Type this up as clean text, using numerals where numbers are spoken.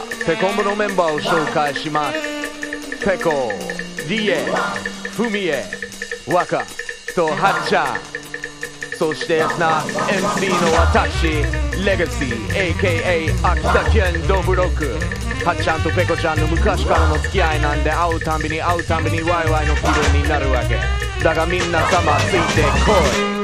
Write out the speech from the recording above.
ペコンボのメンバーを紹介します。ペコ、リエ、フミエ、ワカとハッチャン、そしてやすな MC の私レガシー AKA 秋田県ドブロック。はっちゃんとペコちゃんの昔からの付き合いなんで、会うたんびにワイワイの気分になるわけだが、みんな様ついてこい。